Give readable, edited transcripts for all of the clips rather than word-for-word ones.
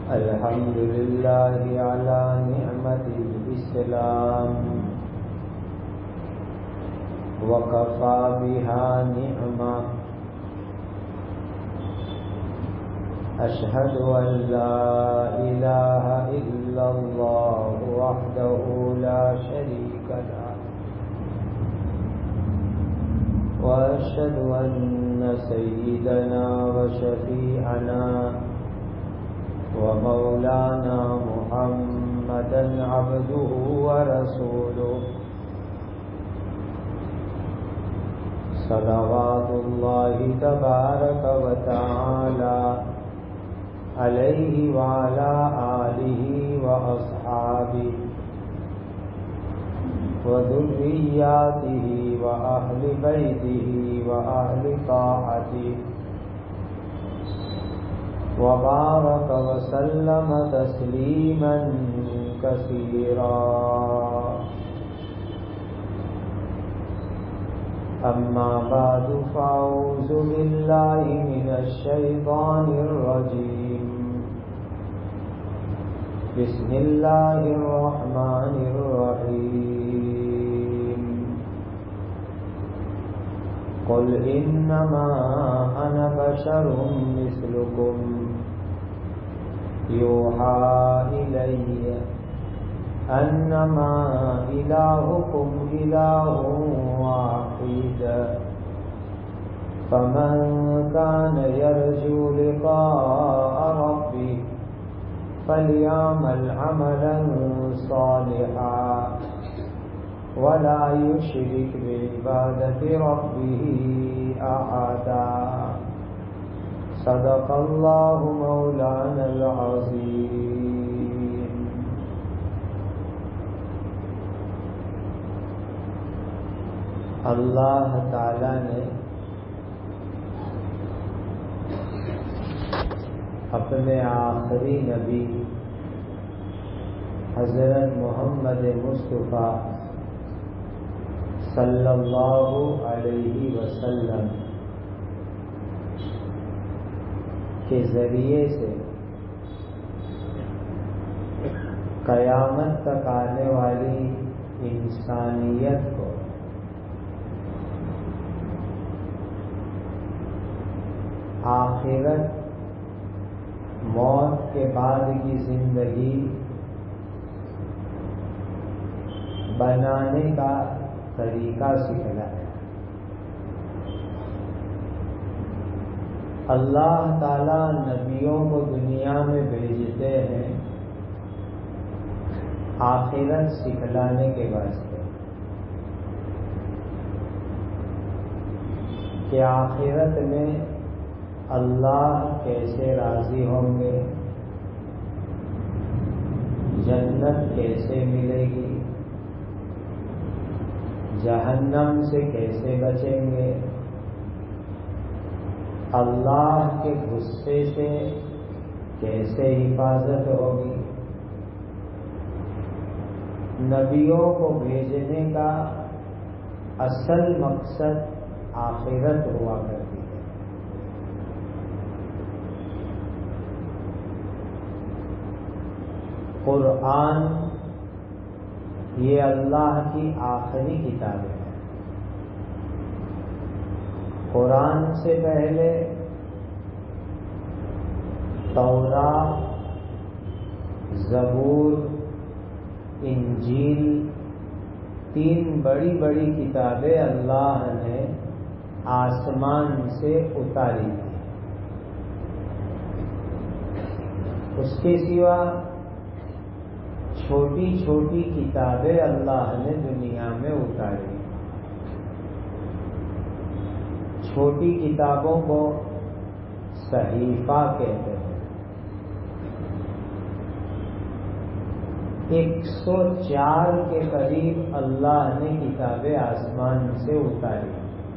الحمد لله على نعمة الإسلام وكفى بها نعمة أشهد أن لا إله إلا الله وحده لا شريك له وأشهد أن سيدنا وشفيعنا ومولانا محمدا عبده ورسوله صلوات الله تبارك وتعالى عليه وعلى آله وأصحابه وذرياته وأهل بيته وأهل طاعته وبارك وسلم تسليما كثيرا. أما بعد فأعوذ بالله من الشيطان الرجيم. بسم الله الرحمن الرحيم. قل إنما أنا بشر مثلكم يوحى إلي أنما إلهكم إله واحد فمن كان يرجو لقاء ربه فليعمل عملا صالحا ولا يشرك بعبادة ربه أحدا. صدق الله مولانا العظيم. اللہ تعالی نے اپنے آخری نبی حضرت محمد مصطفیٰ صلی اللہ علیہ وسلم کے ذریعے سے قیامت تک آنے والی انسانیت کو آخرت موت کے بعد کی زندگی بنانے کا طریقہ سکھلایا. اللہ تعالی نبیوں کو دنیا میں بھیجتے ہیں آخرت سکھلانے کے واسطے کہ آخرت میں اللہ کیسے راضی ہوں گے، جنت کیسے ملے گی، جہنم سے کیسے بچیں گے، اللہ کے غصے سے کیسے حفاظت ہوگی. نبیوں کو بھیجنے کا اصل مقصد آخرت ہوا کرتی ہے. قرآن یہ اللہ کی آخری کتاب ہے. قرآن سے پہلے تورات، زبور، انجیل، 3 بڑی بڑی کتابیں اللہ نے آسمان سے اتاری تھی. اس کے سوا چھوٹی چھوٹی کتابیں اللہ نے دنیا میں اتاری. چھوٹی کتابوں کو صحیفہ کہتے ہیں. 104 کے قریب اللہ نے کتابیں آسمان سے اتاری.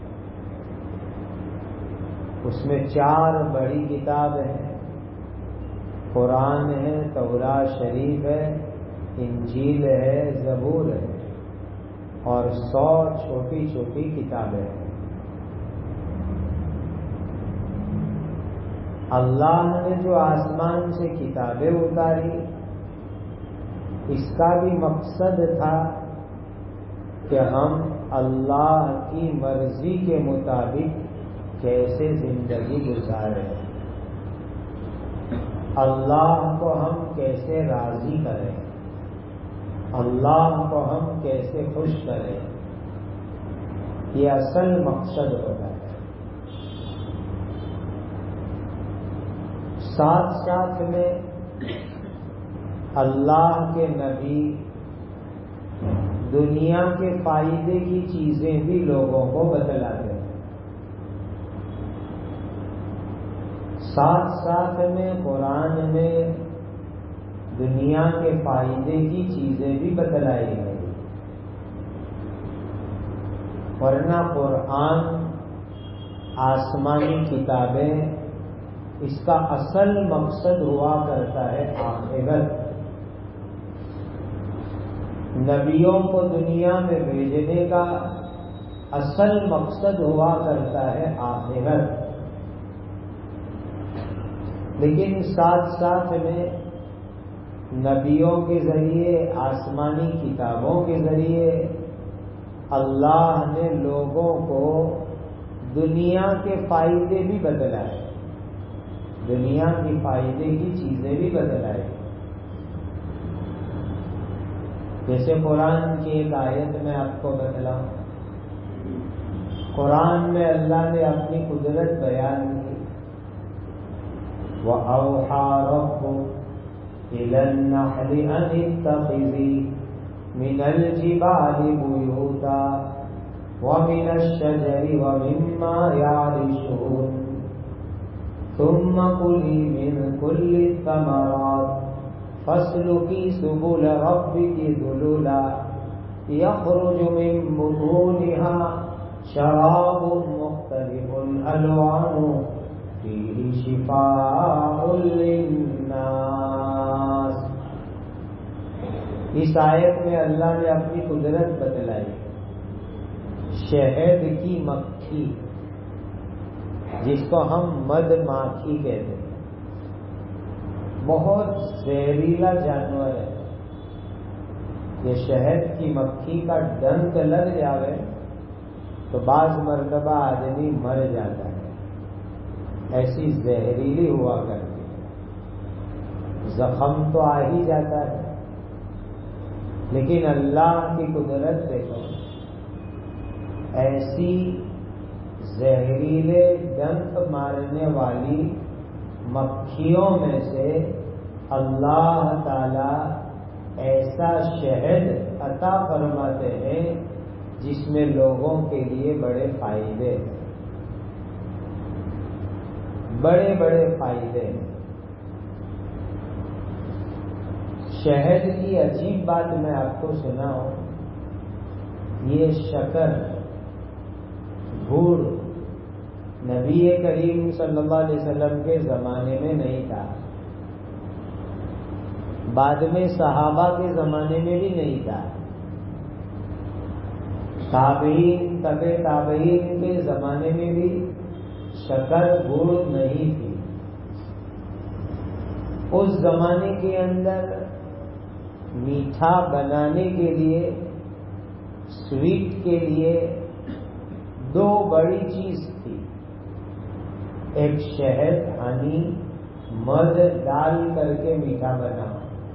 اس میں 4 بڑی کتابیں ہیں. قرآن ہے، تورات شریف ہے، انجیل ہے، زبور ہے، اور 100 چھوٹی چھوٹی کتابیں ہیں. اللہ نے جو آسمان سے کتابیں اتاری اس کا بھی مقصد تھا کہ ہم اللہ کی مرضی کے مطابق کیسے زندگی گزاریں، اللہ کو ہم کیسے راضی کریں، اللہ کو ہم کیسے خوش کریں، یہ اصل مقصد ہوتا ہے۔ ساتھ ساتھ میں اللہ کے نبی دنیا کے فائدے کی چیزیں بھی لوگوں کو بتلاتے ہیں، ساتھ ساتھ میں قرآن میں دنیا کے فائدے کی چیزیں بھی بتلائی گئی، ورنہ قرآن آسمانی کتابیں اس کا اصل مقصد ہوا کرتا ہے آخرت، نبیوں کو دنیا میں بھیجنے کا اصل مقصد ہوا کرتا ہے آخرت، لیکن ساتھ ساتھ میں نبیوں کے ذریعے آسمانی کتابوں کے ذریعے اللہ نے لوگوں کو دنیا کے فائدے بھی بتلائے، دنیا کی فائدے کی چیزیں بھی بتلائے۔ جیسے قرآن کی ایک آیت میں آپ کو بتلاؤں، قرآن میں اللہ نے اپنی قدرت بیان کی، وَأَوْحَى رَبُّكَ إِلَى النَّحْلِ أَنِ اتَّخِذِي مِنَ الْجِبَالِ بُيُوتًا وَمِنَ الشَّجَرِ وَمِمَّا يَعْرِشُونَ ثُمَّ كُلِي مِن كُلِّ الثَّمَرَاتِ فَاسْلُكِي سُبُلَ رَبِّكِ ذُلُلًا يَخْرُجُ مِن بُطُونِهَا شَرَابٌ مُخْتَلِفٌ أَلْوَانُهُ فِيهِ شِفَاءٌ لِلنَّاسِ۔ اس آیت میں اللہ نے اپنی قدرت بتلائی، شہد کی مکھی جس کو ہم مد ماکھی کہتے ہیں، بہت زہریلا جانور ہے، یہ شہد کی مکھی کا ڈنک لگ جاوے تو بعض مرتبہ آدمی مر جاتا ہے، ایسی زہریلی ہوا کرتی ہے، زخم تو آ ہی جاتا ہے، لیکن اللہ کی قدرت دیکھو، ایسی زہریلے ڈنک مارنے والی مکھیوں میں سے اللہ تعالی ایسا شہد عطا فرماتے ہیں جس میں لوگوں کے لیے بڑے فائدے ہیں، بڑے بڑے فائدے ہیں۔ شہد کی عجیب بات میں آپ کو سناؤں، یہ شکر گڑ نبی کریم صلی اللہ علیہ وسلم کے زمانے میں نہیں تھا، بعد میں صحابہ کے زمانے میں بھی نہیں تھا، تابعین تبع تابعین کے زمانے میں بھی شکر گڑ نہیں تھی۔ اس زمانے کے اندر میٹھا بنانے کے لیے، سویٹ کے لیے دو بڑی چیز تھی، ایک شہد ہنی مد ڈال کر کے میٹھا بنا،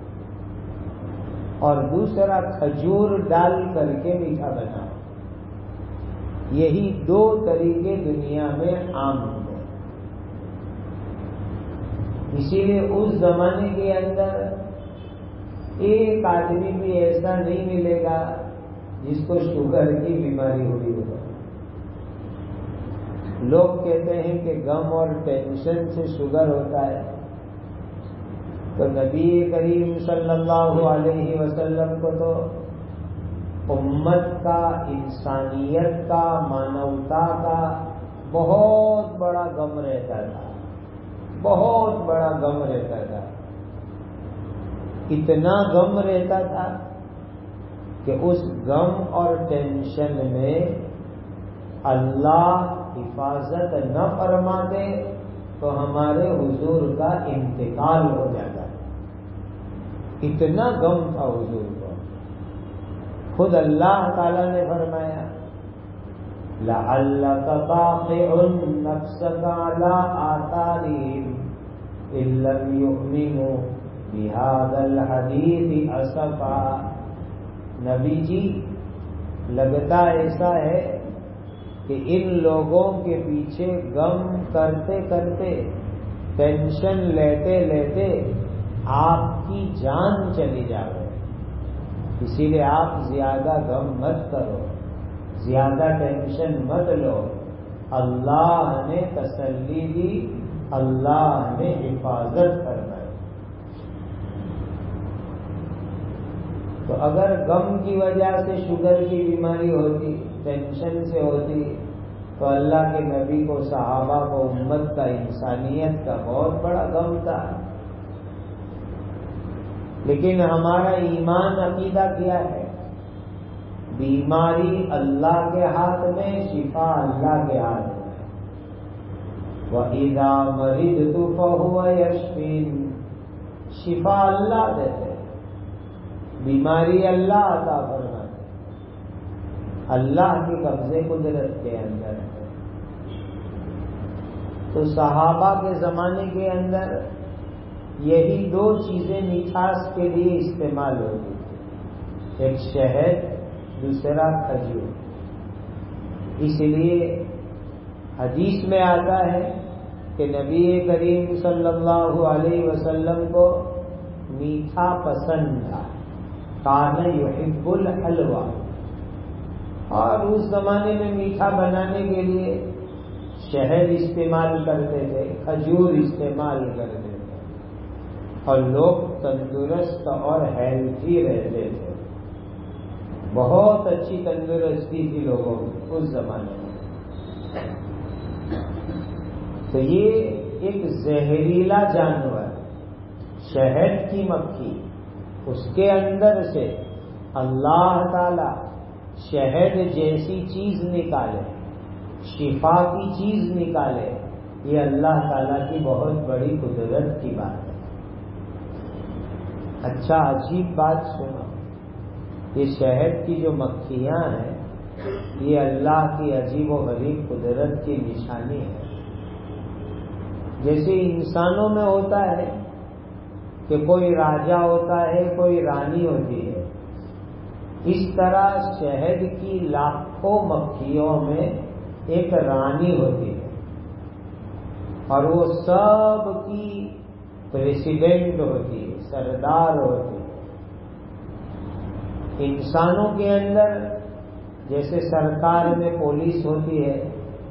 اور دوسرا کھجور ڈال کر کے میٹھا بنا۔ یہی دو طریقے دنیا میں عام ہوئے، اسی لیے اس زمانے کے اندر ایک آدمی بھی ایسا نہیں ملے گا جس کو شوگر کی بیماری ہوئی ہو۔ لوگ کہتے ہیں کہ غم اور ٹینشن سے شوگر ہوتا ہے، تو نبی کریم صلی اللہ علیہ وسلم کو تو امت کا، انسانیت کا، مانوتا کا بہت بڑا غم رہتا تھا، بہت بڑا غم رہتا تھا، اتنا غم رہتا تھا کہ اس غم اور ٹینشن میں اللہ حفاظت نہ فرماتے تو ہمارے حضور کا انتقال ہو جاتا ہے. اتنا غم تھا حضور کو. خود اللہ تعالی نے فرمایا لَعَلَّكَ بَاخِعٌ نَفْسَكَ عَلَىٰ آثَارِهِمْ إِن لَّمْ يُؤْمِنُوا بِهَٰذَا الْحَدِيثِ أَسَفًا. نبی جی لگتا ایسا ہے کہ ان لوگوں کے پیچھے غم کرتے کرتے ٹینشن لیتے لیتے آپ کی جان چلی جائے. اسی لیے آپ زیادہ غم مت کرو، زیادہ ٹینشن مت لو. اللہ نے تسلی دی، اللہ نے حفاظت فرمائی. تو اگر غم کی وجہ سے شوگر کی بیماری ہوتی، ٹینشن سے ہوتی، تو اللہ کے نبی کو، صحابہ کو، امت کا، انسانیت کا بہت بڑا غم تھا. لیکن ہمارا ایمان عقیدہ کیا ہے؟ بیماری اللہ کے ہاتھ میں، شفا اللہ کے ہاتھ میں. وَإِذَا مَرِضْتُ فَهُوَ يَشْفِينِ. شفا اللہ دیتے، بیماری اللہ عطا فرماتے، اللہ کے قبضے قدرت کے اندر ہے. تو صحابہ کے زمانے کے اندر یہی دو چیزیں مٹھاس کے لیے استعمال ہوتی تھی، ایک شہد، دوسرا کھجور. اس لیے حدیث میں آتا ہے کہ نبی کریم صلی اللہ علیہ وسلم کو میٹھا پسند تھا. کان یحب الحلوہ. اور اس زمانے میں میٹھا بنانے کے لیے شہد استعمال کرتے تھے، کھجور استعمال کرتے تھے، اور لوگ تندرست اور ہیلتھی رہتے تھے. بہت اچھی تندرستی تھی لوگوں کی اس زمانے میں. تو یہ ایک زہریلا جانور، شہد کی مکھی، اس کے اندر سے اللہ تعالی شہد جیسی چیز نکالے، شفا کی چیز نکالے، یہ اللہ تعالی کی بہت بڑی قدرت کی بات ہے. اچھا عجیب بات سنو، یہ شہد کی جو مکھیاں ہیں یہ اللہ کی عجیب و غریب قدرت کی نشانی ہے. جیسے انسانوں میں ہوتا ہے کہ کوئی راجا ہوتا ہے، کوئی رانی ہوتی ہے، اس طرح شہد کی لاکھوں مکھیوں میں ایک رانی ہوتی ہے، اور وہ سب کی پریسیڈنٹ ہوتی ہے، سردار ہوتی ہے. انسانوں کے اندر جیسے سرکار میں پولیس ہوتی ہے،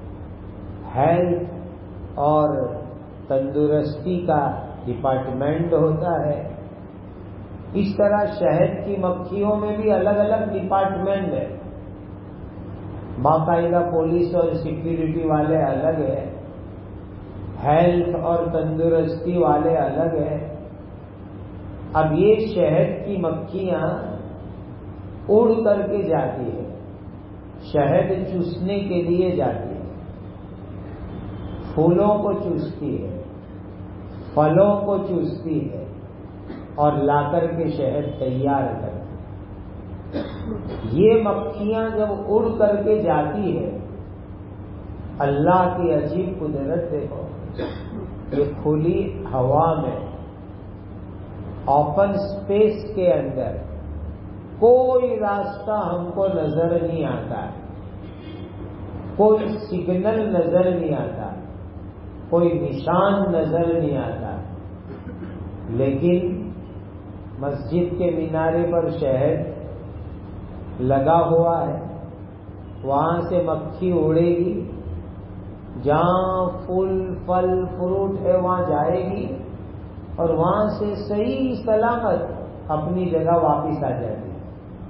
ہیلتھ اور تندرستی کا ڈپارٹمنٹ ہوتا ہے، اس طرح شہد کی مکھیوں میں بھی الگ الگ ڈپارٹمنٹ ہے. باقاعدہ پولیس اور سیکیورٹی والے الگ ہیں، ہیلتھ اور تندرستی والے الگ ہیں. اب یہ شہد کی مکھیاں اڑ کر کے جاتی ہے، شہد چوسنے کے لیے جاتی ہے، پھولوں کو چوستی ہے، پھلوں کو چوستی ہے، اور لا کر کے شہد تیار کرتی. یہ مکھیاں جب اڑ کر کے جاتی ہے، اللہ کی عجیب قدرت دیکھو. یہ کھلی ہوا میں، اوپن اسپیس کے اندر کوئی راستہ ہم کو نظر نہیں آتا، کوئی سگنل نظر نہیں آتا، کوئی نشان نظر نہیں آتا، لیکن مسجد کے مینارے پر شہد لگا ہوا ہے. وہاں سے مکھی اڑے گی، جہاں پھول پھل فروٹ ہے وہاں جائے گی، اور وہاں سے صحیح سلامت اپنی جگہ واپس آ جاتی ہے.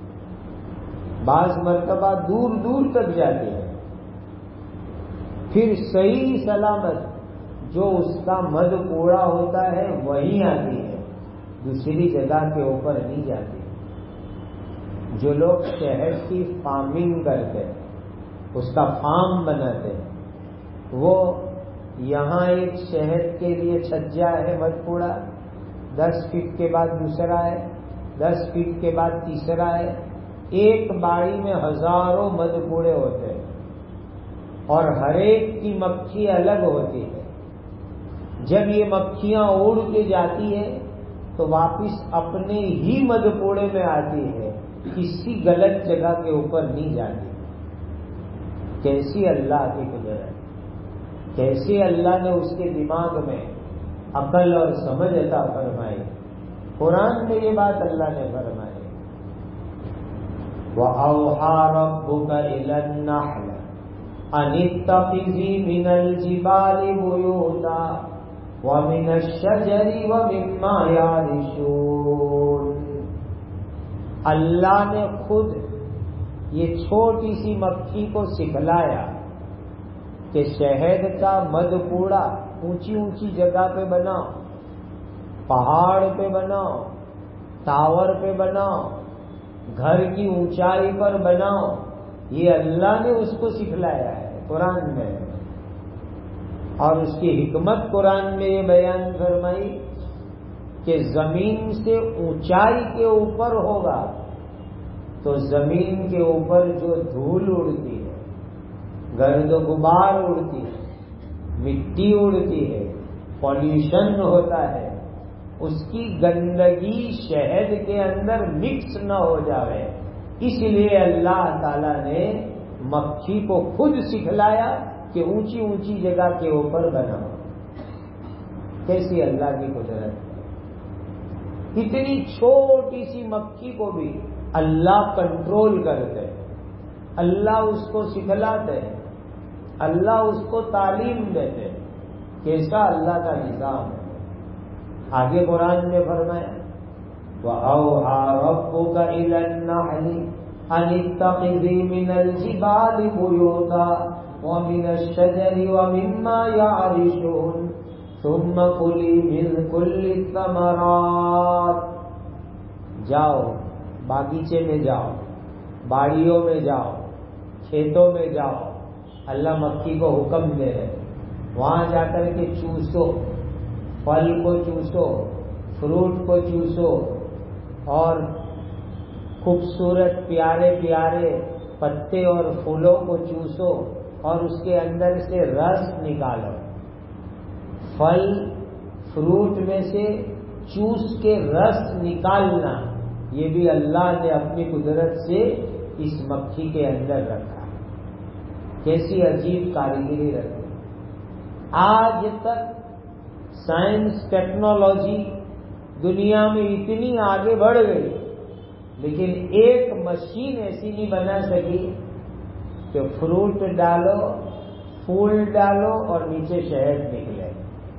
بعض مرتبہ دور دور تک جاتی ہے، پھر صحیح سلامت جو اس کا مد کوڑا ہوتا ہے وہیں آتی ہے، دوسری جگہ کے اوپر نہیں جاتی. جو لوگ شہد کی فارمنگ کرتے، اس کا فارم بناتے، وہ یہاں ایک شہد کے لیے چھجا ہے مد پوڑا، 10 فٹ کے بعد دوسرا ہے، 10 فٹ کے بعد تیسرا ہے، ایک باڑی میں ہزاروں مد پوڑے ہوتے ہیں اور ہر ایک کی مکھی الگ ہوتی ہے۔ جب یہ مکھیاں اڑ کے جاتی ہے تو واپس اپنے ہی مد پوڑے میں آتی ہے، کسی غلط جگہ کے اوپر نہیں جاتی۔ کیسی اللہ کی قدرت، کیسے اللہ نے اس کے دماغ میں عقل اور سمجھ عطا فرمائی۔ قرآن میں یہ بات اللہ نے فرمائی، وَأَوْحَىٰ رَبُّكَ إِلَى النَّحْلِ أَنِ اتَّخِذِي مِنَ الْجِبَالِ بُيُوتًا وَمِنَ الشَّجَرِ وَمِمَّا يَعْرِشُونَ۔ اللہ نے خود یہ چھوٹی سی مکھی کو سکھلایا کہ شہد کا مد پوڑا اونچی اونچی جگہ پہ بناؤ، پہاڑ پہ بناؤ، ٹاور پہ بناؤ، گھر کی اونچائی پر بناؤ، یہ اللہ نے اس کو سکھلایا ہے قرآن میں۔ اور اس کی حکمت قرآن میں یہ بیان فرمائی کہ زمین سے اونچائی کے اوپر ہوگا تو زمین کے اوپر جو دھول اڑتی ہے، گرد و غبار اڑتی ہے، مٹی اڑتی ہے، پالوشن ہوتا ہے، اس کی گندگی شہد کے اندر مکس نہ ہو جائے، اس لیے اللہ تعالی نے مکھی کو خود سکھلایا کہ اونچی اونچی جگہ کے اوپر بناؤ۔ کیسی اللہ کی قدرت ہے، اتنی چھوٹی سی مکھی کو بھی اللہ کنٹرول کرتے، اللہ اس کو سکھلاتے، اللہ اس کو تعلیم دیتے۔ کیسا اللہ کا نظام ہے۔ آگے قرآن میں فرمایا وَأَوْحَىٰ رَبُّكَ إِلَى النَّحْلِ أَنِ اتَّخِذِي مِنَ الْجِبَالِ بُيُوتًا وَمِنَ الشَّجَرِ وَمِمَّا يَعْرِشُونَ ثُمَّ كُلِي مِن كُلِّ الثَّمَرَاتِ۔ جاؤ باغیچے میں جاؤ، باڑیوں میں جاؤ، کھیتوں میں جاؤ، اللہ مکھی کو حکم دے رہے، وہاں جا کر کے چوسو، پھل کو چوسو، فروٹ کو چوسو، اور خوبصورت پیارے پیارے پتے اور پھولوں کو چوسو اور اس کے اندر سے رس نکالو۔ پھل فروٹ میں سے چوس کے رس نکالنا، یہ بھی اللہ نے اپنی قدرت سے اس مکھی کے اندر رکھا۔ کیسی عجیب کاریگری رکھی۔ آج تک سائنس ٹیکنالوجی دنیا میں اتنی آگے بڑھ گئی، لیکن ایک مشین ایسی نہیں بنا سکی کہ فروٹ ڈالو، پھول ڈالو اور نیچے شہد نکلے،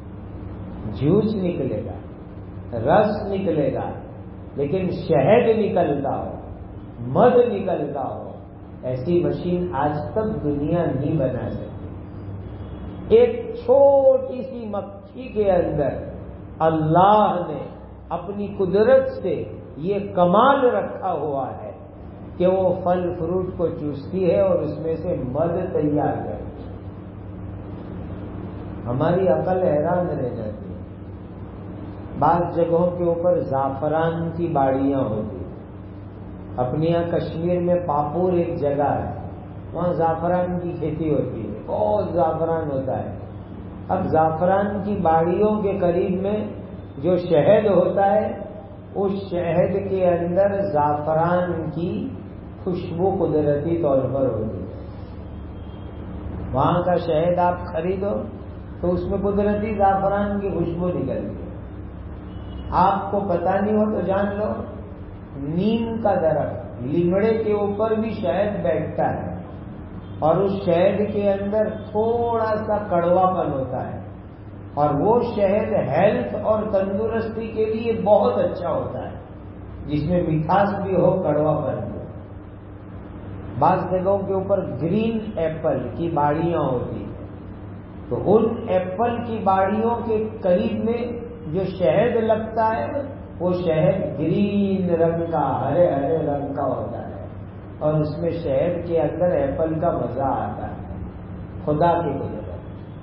جوس نکلے گا، رس نکلے گا، لیکن شہد نکلتا ہو، مد نکلتا ہو، ایسی مشین آج تک دنیا نہیں بنا سکی۔ ایک چھوٹی سی مکھی کے اندر اللہ نے اپنی قدرت سے یہ کمال رکھا ہوا ہے کہ وہ پھل فروٹ کو چوستی ہے اور اس میں سے مد تیار کرتی ہے۔ ہماری عقل حیران رہ جاتی ہے۔ بعض جگہوں کے اوپر زعفران کی باڑیاں ہوتی ہیں۔ اپنے یہاں کشمیر میں پاپور ایک جگہ ہے، وہاں زعفران کی کھیتی ہوتی ہے، بہت زعفران ہوتا ہے۔ اب زعفران کی باڑیوں کے قریب میں جو شہد ہوتا ہے، اس شہد کے اندر زعفران کی خوشبو قدرتی طور پر ہوتی ہے۔ وہاں کا شہد آپ خریدو تو اس میں قدرتی زعفران کی خوشبو نکلتی ہے۔ آپ کو پتہ نہیں ہو تو جان لو، نیم کا درخت، لیمڑے کے اوپر بھی شہد بیٹھتا ہے اور اس شہد کے اندر تھوڑا سا کڑوا پن ہوتا ہے، اور وہ شہد ہیلتھ اور تندرستی کے لیے بہت اچھا ہوتا ہے، جس میں مٹھاس بھی ہو، کڑوا پن بھی ہو۔ بعض جگہوں کے اوپر گرین ایپل کی باڑیاں ہوتی ہیں، تو ان ایپل کی باڑیوں کے قریب میں جو شہد لگتا ہے وہ شہد گرین رنگ کا، ہرے ہرے رنگ کا ہوتا ہے، اور اس میں شہد کے اندر ایپل کا مزہ آتا ہے۔ خدا کی قدرت۔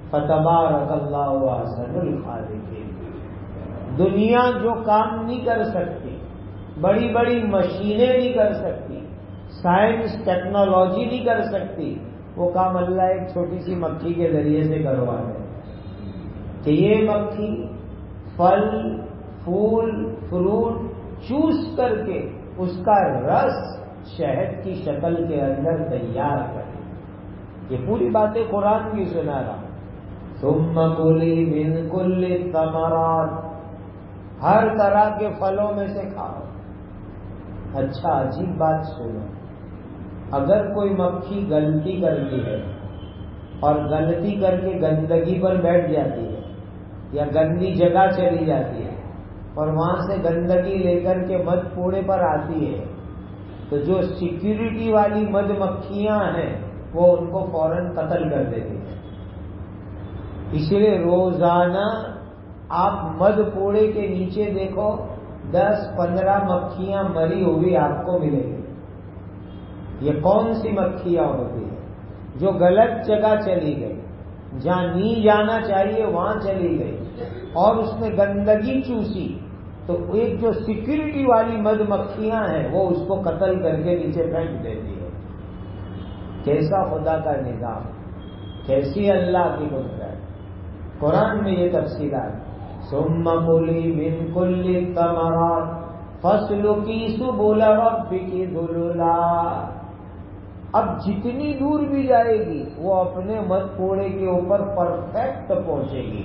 فتبارک اللہ احسن الخالقین۔ دنیا جو کام نہیں کر سکتی، بڑی بڑی مشینیں نہیں کر سکتی، سائنس ٹیکنالوجی نہیں کر سکتی، وہ کام اللہ ایک چھوٹی سی مکھی کے ذریعے سے کروا دے کہ یہ مکھی پھل پھول فروٹ چوس کر کے اس کا رس شہد کی شکل کے اندر تیار کرے۔ یہ پوری باتیں قرآن کی سنا رہا۔ ثم کلی من کل الثمرات، ہر طرح کے پھلوں میں سے کھاؤ۔ اچھا عجیب بات سنو، اگر کوئی مکھی غلطی کرتی ہے اور غلطی کر کے گندگی پر بیٹھ جاتی ہے یا گندی جگہ چلی جاتی ہے اور وہاں سے گندگی لے کر کے مد پوڑے پر آتی ہے، تو جو سیکیورٹی والی مد مکھیاں ہیں وہ ان کو فوراً قتل کر دیتی ہیں۔ اس لیے روزانہ آپ مد پوڑے کے نیچے دیکھو 10-15 مکھیاں مری ہوئی آپ کو ملیں گی۔ یہ کون سی مکھیاں ہوتی ہیں؟ جو غلط جگہ چلی گئی، جہاں نہیں جانا چاہیے وہاں چلی گئی اور اس میں گندگی چوسی، تو ایک جو سیکیورٹی والی مد مکھیاں ہیں وہ اس کو قتل کر کے نیچے پھینک دیتی ہے۔ کیسا خدا کا نظام، کیسی اللہ کی قدرت۔ قرآن میں یہ تفصیلات۔ ثم کلی من کل الثمرات فاسلکی سبل ربک ذللا، اب جتنی دور بھی جائے گی وہ اپنے مد پوڑے کے اوپر پرفیکٹ پہنچے گی۔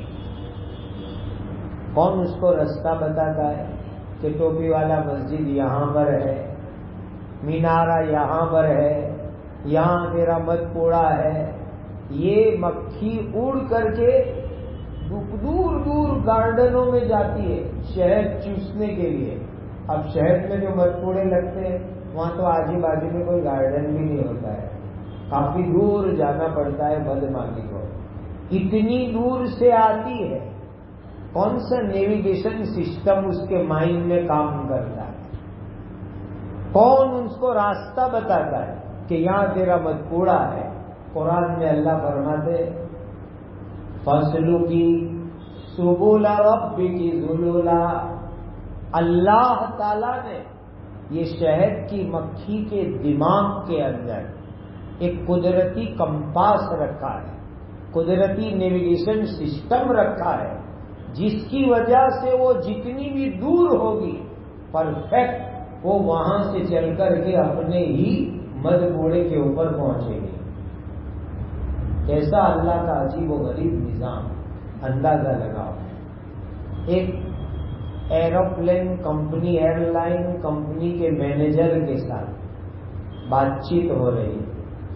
کون اس کو راستہ بتاتا ہے کہ ٹوپی والا مسجد یہاں پر ہے، مینارہ یہاں پر ہے، یہاں تیرا مد پوڑا ہے؟ یہ مکھی اڑ کر کے دور دور گارڈنوں میں جاتی ہے شہد چوسنے کے لیے۔ اب شہد میں جو مد پوڑے لگتے ہیں وہاں تو آجو بازو میں کوئی گارڈن بھی نہیں ہوتا ہے، کافی دور جانا پڑتا ہے مد ماخی کو۔ اتنی دور سے آتی ہے، کون سا نیویگیشن سسٹم اس کے مائنڈ میں کام کرتا ہے؟ کون اس کو راستہ بتاتا ہے کہ یہاں تیرا مد پوڑا ہے؟ قرآن میں اللہ فرماتے فاسلکی سبل ربک ذللا، اللہ تعالی نے یہ شہد کی مکھی کے دماغ کے اندر ایک قدرتی کمپاس رکھا ہے، قدرتی نیویگیشن سسٹم رکھا ہے، جس کی وجہ سے وہ جتنی بھی دور ہوگی پرفیکٹ وہ وہاں سے چل کر کے اپنے ہی مد پوڑے کے اوپر پہنچے گی۔ کیسا اللہ کا عجیب و غریب نظام، اندازہ لگاؤ۔ ایک aeroplane company, airline company کے مینیجر کے ساتھ بات چیت ہو رہی ہے،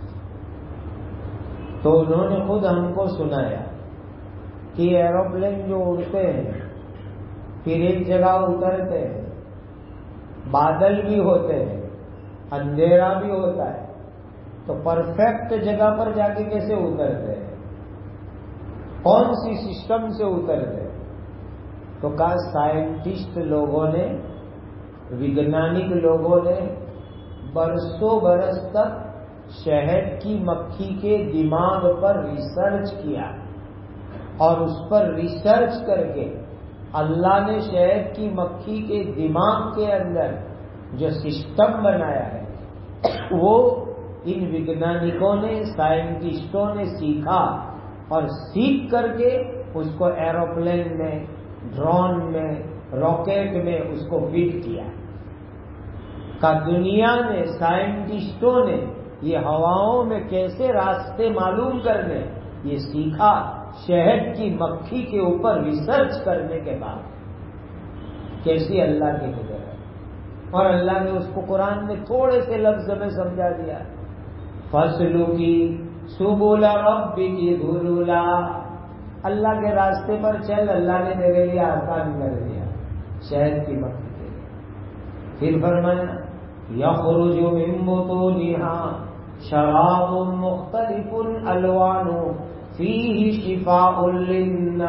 تو انہوں نے خود ہم کو سنایا کہ ایروپلین جو اڑتے ہیں پھر ایک جگہ اترتے ہیں، بادل بھی ہوتے ہیں، اندھیرا بھی ہوتا ہے، تو پرفیکٹ جگہ پر جا کے کیسے اترتے ہیں؟ کون سی سسٹم سے اترتے ہیں؟ تو کہا سائنٹسٹ لوگوں نے، ویگنانک لوگوں نے برسوں برس تک شہد کی مکھی کے دماغ پر ریسرچ کیا، اور اس پر ریسرچ کر کے اللہ نے شہد کی مکھی کے دماغ کے اندر جو سسٹم بنایا ہے وہ ان ویگنانکوں نے، سائنٹسٹوں نے سیکھا، اور سیکھ کر کے اس کو ایروپلین میں، ڈرون میں، راکٹ میں اس کو فٹ کیا۔ کا دنیا نے، سائنٹسٹوں نے یہ ہواؤں میں کیسے راستے معلوم کرنے یہ سیکھا شہد کی مکھی کے اوپر ریسرچ کرنے کے بعد۔ کیسی اللہ کی قدرت! اور اللہ نے اس کو قرآن میں تھوڑے سے لفظ میں سمجھا دیا، فاسلکی سبل ربک ذللا، اللہ کے راستے پر چل، اللہ نے تیرے لیے آسان کر دیا شہد کی مکھی کے لیے۔ پھر فرمایا یخرج من بطونها شراب مختلف الوانه فیہ شفاء للناس۔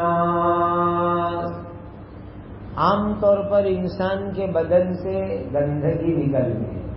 عام طور پر انسان کے بدن سے گندگی نکلتی ہے،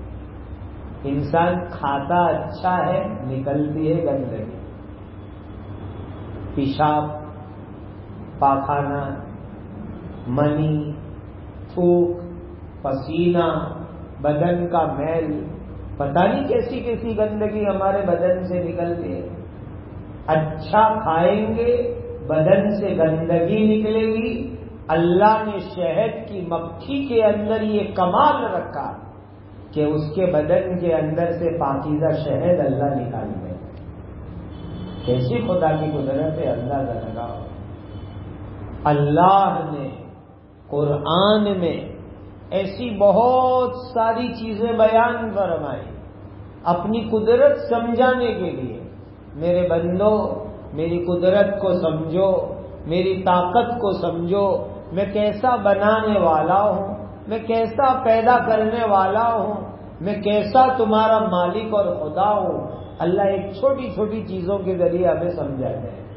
انسان کھاتا اچھا ہے، نکلتی ہے گندگی، پیشاب، پاخانہ، منی، تھوک، پسینہ، بدن کا میل، پتہ نہیں کیسی کیسی گندگی ہمارے بدن سے نکلتی ہے. اچھا کھائیں گے بدن سے گندگی نکلے گی. اللہ نے شہد کی مکھی کے اندر یہ کمال رکھا کہ اس کے بدن کے اندر سے پاکیزہ شہد اللہ نکال دے. کیسی خدا کی قدرت ہے، اندازہ لگاؤ. اللہ نے قرآن میں ایسی بہت ساری چیزیں بیان فرمائی اپنی قدرت سمجھانے کے لیے. میرے بندو، میری قدرت کو سمجھو، میری طاقت کو سمجھو، میں کیسا بنانے والا ہوں، میں کیسا پیدا کرنے والا ہوں، میں کیسا تمہارا مالک اور خدا ہوں. اللہ ایک چھوٹی چھوٹی چیزوں کے ذریعے ہمیں سمجھاتے ہیں.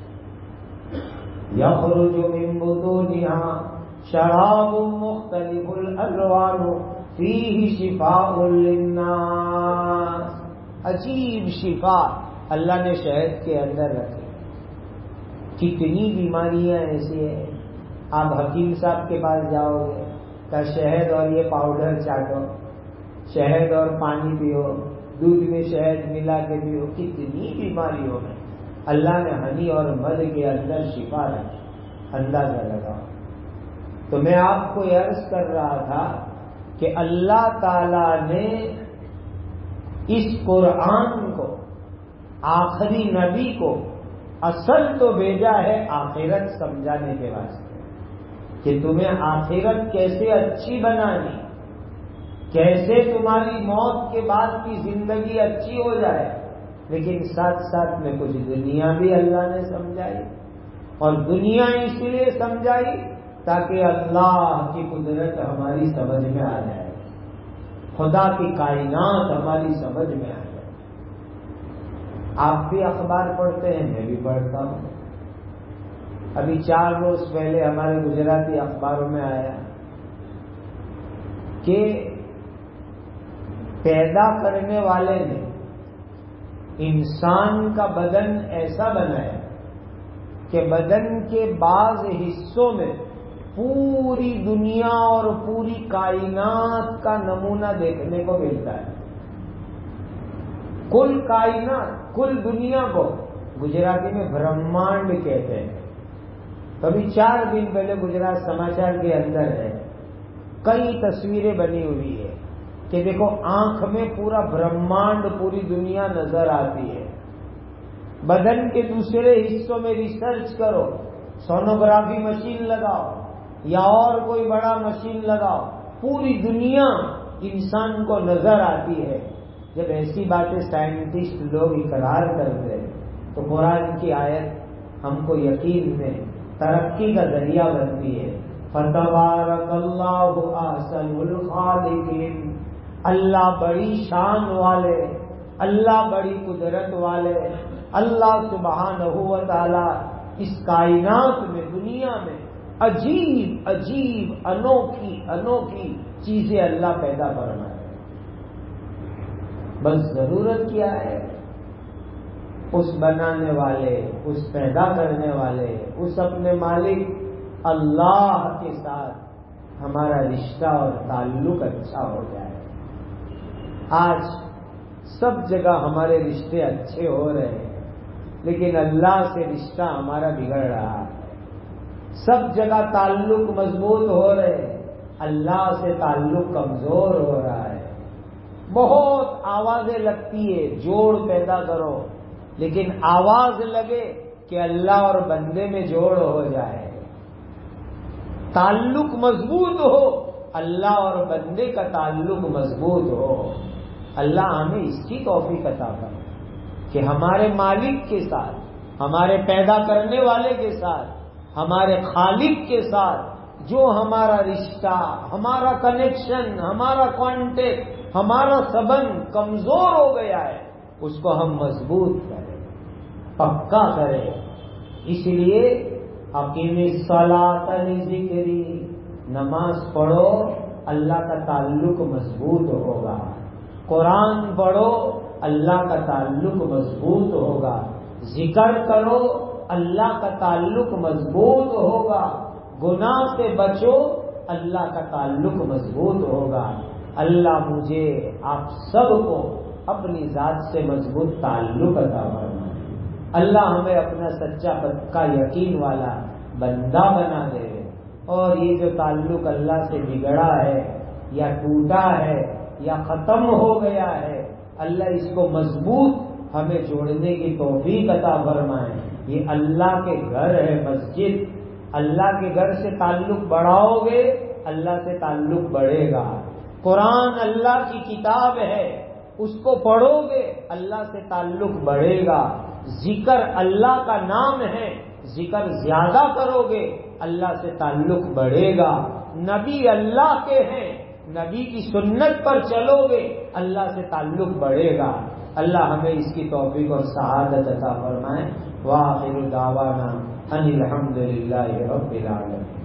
یخرج من بطونها شراب مختلف الالوان فیہ شفاء للناس. عجیب شفا اللہ نے شہد کے اندر رکھی. کتنی بیماریاں ایسی ہیں. آپ حکیم صاحب کے پاس جاؤ گے کہ شہد اور یہ پاؤڈر چاٹو، شہد اور پانی پیو، دودھ میں شہد ملا کے پیو. کتنی بیماریوں میں اللہ نے ہنی اور مد کے اندر شفا رکھی. اندازہ لگاؤ. تو میں آپ کو عرض کر رہا تھا کہ اللہ تعالی نے اس قرآن کو، آخری نبی کو اصل تو بھیجا ہے آخرت سمجھانے کے واسطے کہ تمہیں آخرت کیسے اچھی بنانی، کیسے تمہاری موت کے بعد کی زندگی اچھی ہو جائے. لیکن ساتھ ساتھ میں کچھ دنیا بھی اللہ نے سمجھائی. اور دنیا اس لیے سمجھائی تاکہ اللہ کی قدرت ہماری سمجھ میں آ جائے، خدا کی کائنات ہماری سمجھ میں آ جائے. آپ بھی اخبار پڑھتے ہیں، میں بھی پڑھتا ہوں. ابھی 4 روز پہلے ہمارے گجراتی اخباروں میں آیا کہ پیدا کرنے والے نے انسان کا بدن ایسا بنایا کہ بدن کے بعض حصوں میں پوری دنیا اور پوری کائنات کا نمونہ دیکھنے کو ملتا ہے. کل کائنات، کل دنیا کو گجراتی میں برہمانڈ کہتے ہیں. کبھی 4 دن پہلے گجرات سماچار کے اندر ہے، کئی تصویریں بنی ہوئی ہے کہ دیکھو آنکھ میں پورا برہمانڈ، پوری دنیا نظر آتی ہے. بدن کے دوسرے حصوں میں ریسرچ کرو، سونوگرافی مشین لگاؤ یا اور کوئی بڑا مشین لگاؤ، پوری دنیا انسان کو نظر آتی ہے. جب ایسی باتیں سائنٹسٹ لوگ اقرار کرتے ہیں تو قرآن کی آیت ہم کو یقین میں ترقی کا ذریعہ بنتی ہے. فتبارک اللہ احسن الخالقین. اللہ بڑی شان والے، اللہ بڑی قدرت والے، اللہ سبحانہ و تعالی اس کائنات میں، دنیا میں عجیب عجیب انوکھی انوکھی چیزیں اللہ پیدا کرنا ہے. بس ضرورت کیا ہے؟ اس بنانے والے، اس پیدا کرنے والے، اس اپنے مالک اللہ کے ساتھ ہمارا رشتہ اور تعلق اچھا ہو جائے. آج سب جگہ ہمارے رشتے اچھے ہو رہے ہیں لیکن اللہ سے رشتہ ہمارا بگڑ رہا ہے. سب جگہ تعلق مضبوط ہو رہے ہیں، اللہ سے تعلق کمزور ہو رہا ہے. بہت آوازیں لگتی ہے، جوڑ پیدا کرو، لیکن آواز لگے کہ اللہ اور بندے میں جوڑ ہو جائے، تعلق مضبوط ہو، اللہ اور بندے کا تعلق مضبوط ہو. اللہ ہمیں اس کی توفیق عطا کرے کہ ہمارے مالک کے ساتھ، ہمارے پیدا کرنے والے کے ساتھ، ہمارے خالق کے ساتھ جو ہمارا رشتہ، ہمارا کنیکشن، ہمارا کانٹیکٹ، ہمارا سبند کمزور ہو گیا ہے، اس کو ہم مضبوط کریں، پکا کریں. اس لیے اقیم الصلاۃ لذکری، نماز پڑھو، اللہ کا تعلق مضبوط ہوگا. قرآن پڑھو، اللہ کا تعلق مضبوط ہوگا. ذکر کرو، اللہ کا تعلق مضبوط ہوگا، گناہ سے بچو، اللہ کا تعلق مضبوط ہوگا۔ اللہ مجھے آپ سب کو اپنی ذات سے مضبوط تعلق عطا فرمائے۔ اللہ ہمیں اپنا سچا پکا یقین والا بندہ بنا دے، اور یہ جو تعلق اللہ سے بگڑا ہے یا ٹوٹا ہے یا ختم ہو گیا ہے، اللہ اس کو مضبوط ہمیں جوڑنے کی توفیق عطا فرمائے۔ یہ اللہ کے گھر ہے، مسجد، اللہ کے گھر سے تعلق بڑھاؤ گے اللہ سے تعلق بڑھے گا۔ قرآن اللہ کی کتاب ہے، اس کو پڑھو گے اللہ سے تعلق بڑھے گا۔ ذکر اللہ کا نام ہے، ذکر زیادہ کرو گے اللہ سے تعلق بڑھے گا۔ نبی اللہ کے ہیں، نبی کی سنت پر چلو گے اللہ سے تعلق بڑھے گا۔ اللہ ہمیں اس کی توفیق اور سعادت عطا فرمائے۔ وآخر دعوانا ان الحمد للہ رب العالمین۔